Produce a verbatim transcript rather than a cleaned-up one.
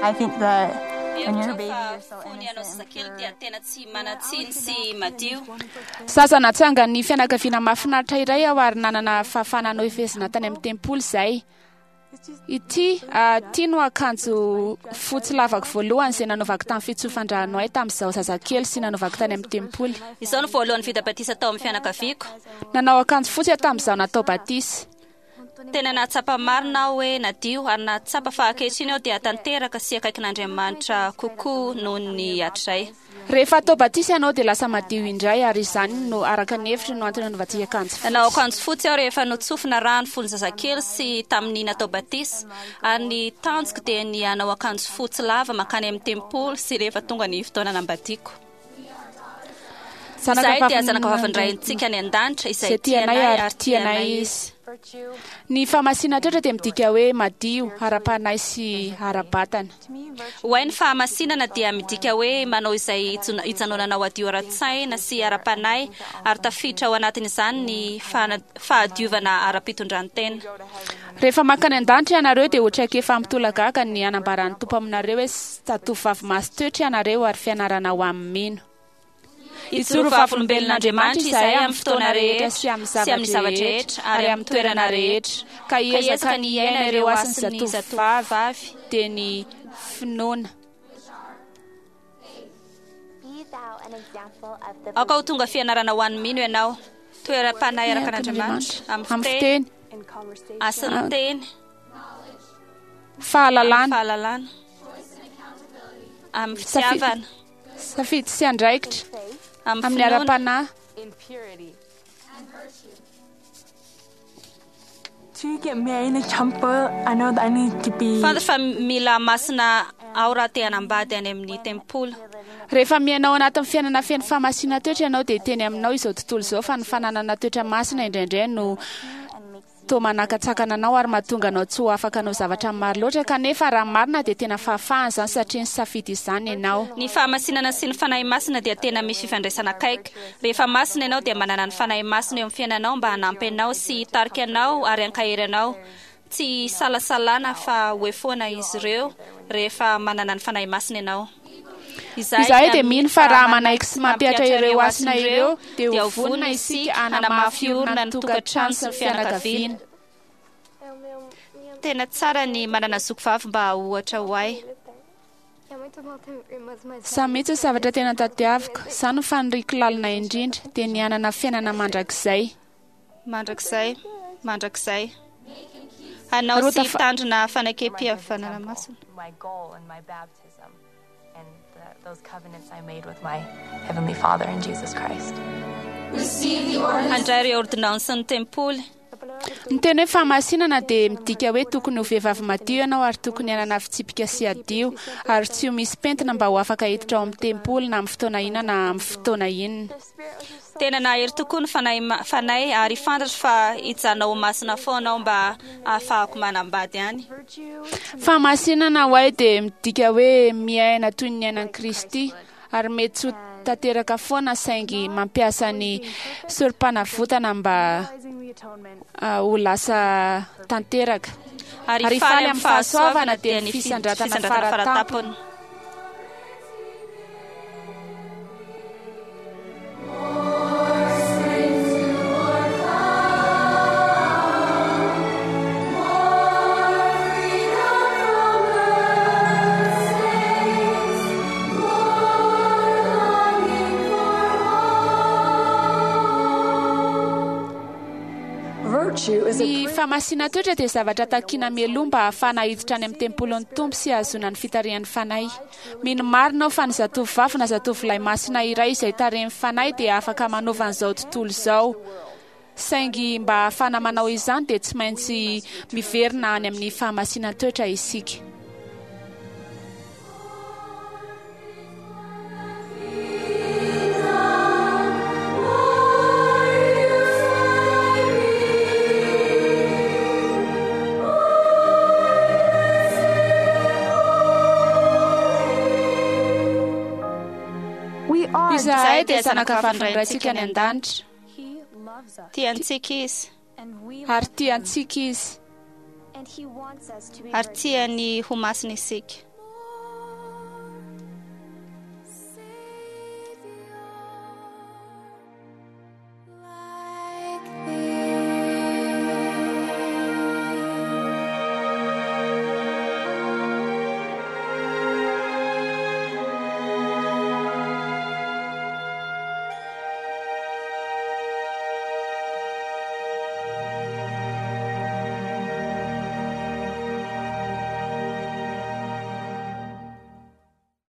I think that when you're a baby, you're so innocent and Sasa natsanga ny fianakaviana mahafinaritra iray ao ary nanana fahafanana ifesina tany amin'ny tempoly zay. Ity ity no akanjo fotsy lavaka voalohany izay nanaovako tamin'ny fitsofan-drano ay tamin'izao zazakely sy nanaovako tany amin'ny tempoly. Izao no voalohany vita batisa tao amin'ny fianakaviako. Nanao akanjo fotsy tamin'izao natao batisa. Tena natsapa marina aho hoe nadio ary natsapa fa ankehitriny aho dia tanteraka sy akaikin'Andriamanitra kokoa noho ny hatrizay. Rehefa atao batisa ianao dia lasa madio indray ary izany no araka ny hevitra no antony nanaovantsika akanjo. Nanao akanjo fotsy aho rehefa notsofina rano fony zazakely sy tamin'ny natao batisa ary ny tanjoko dia ny hanao akanjo fotsy lava makany amin'ny tempoly sy rehefa tonga ny fotoana nambadiako. Izay dia zanaka vavandraintsika ny an-danitra izay tianay ary tianay izy. Ny fahamasina toetra dia midika hoe madio, ara-panahy sy ara-batana. Hoay ny fahamasinana dia midika hoe manao izay hijanonana ao adio ara-tsaina sy ara-panahy ary tafiditra ao anatin'izany ny fahadiovana ara-pitondran-tena. Rehefa makany an-danitra ianareo dia ohatra ke efa mitolagaka ny anambaran'ny Tompo aminareo hoe tatovavy maso toetra ianareo ary fianarana ho amin'ny mino. Itsoro vavolombelon'Andriamanitra izay amin'ny fotoana rehetra sy amin'ny zavatra rehetra ary amin'ny toerana rehetra ka hiezaka ny iaina ireo asan'ny zatovavy dia ny finoana. Ao ka ho tonga fianarana ho an'ny mino ianao, toeram-panahy araka an'Andriamanitra amin'ny fiteny, asan'ny teny, fahalalana, fahalalana, amin'ny fitiavana, safidy sy andraikitra, amin'ny ara-panahy. To get me in a jumper, I know that I need to be. Fantatra fa mila masina ao raha te hanambady any amin'ny tempoly. Rehefa mianao anatin'ny fiainana feno fahamasina toetra ianao dia teny aminao izao tontolo izao fa ny fananana toetra masina indraindray no to manakatsakana anao ary mahatonga anao tsy ho afaka anao zavatra maro loatra kanefa raha marina dia tena fahafahana izany satria ny safidy izany ianao. Ny fahamasinana sy ny fanahy masina dia tena misy fifandraisana akaiky. Rehefa masina ianao dia manana ny fanahy masina eo amin'ny fiainanao mba hanampy anao sy hitarika anao ary hankahery anao. Tsy salasalana fa hoe foana izy ireo rehefa manana ny fanahy masina ianao. Izay dia mino fa raha manaiky sy mampiatra ireo asina ireo dia ho vonina isika hanamafy orona ny tokantrano sy ny fianakaviana. Tena tsara ny manana zokovavy mba ohatra ho ahy. Samy mihitsy zavatra tena tadiaviko, izany no faniriako lalina indrindra dia ny hanana fiainana mandrakizay. Mandrakizay, mandrakizay. Hanao sy hitandrina fanakam-pihavanana masina. My goal in my baptism and the, those covenants I made with my Heavenly Father in Jesus Christ. Handray ireo ordonnance ny tempoly. Ny teny hoe fahamasinana dia midika hoe tokony ho vehivavy madio ianao ary tokony hanana fitsipika sy adio ary tsy ho misy pentina mba ho afaka hiditra ao amin'ny tempoly na amin'ny fotoana inona na amin'ny fotoana inona. Tena nahery tokoa ny fanahy fanahy ary fantatra fa hijanao masina foana mba ahafahako manambady any. Fahamasinana hoay dia midika hoe miaina toy ny ainan'i Kristy ary mety tanteraka foana saingy mampiasa ny sorom-panavotana mba ho lasa tanteraka. Ary faly amin'ny fahasoavana dia ny fisandratana faratapony. Ny fahamasina toetra dia zavatra takina mialoha mba ahafahana hiditra any amin'ny tempolin'ny Tompo sy ahazona ny fitarihan'ny fanahy. Mino marina aho fa ny zatovovavy na zatovolahy masina iray izay tarihan'ny fanahy dia afaka manova an'izao tontolo izao. Saingy mba ahafahana manao izany dia tsy maintsy miverina any amin'ny fahamasina toetra isika. Izahay dia zanaka vavandraintsika any an-danitra. Tiantsika izy. Ary tiantsika izy. Ary tiany ho masina isika.